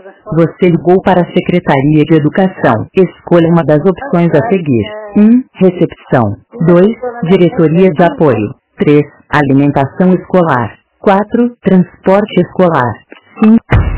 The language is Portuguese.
Você ligou para a Secretaria de Educação. Escolha uma das opções a seguir. 1. Recepção. 2. Diretoria de Apoio. 3. Alimentação escolar. 4. Transporte escolar. 5.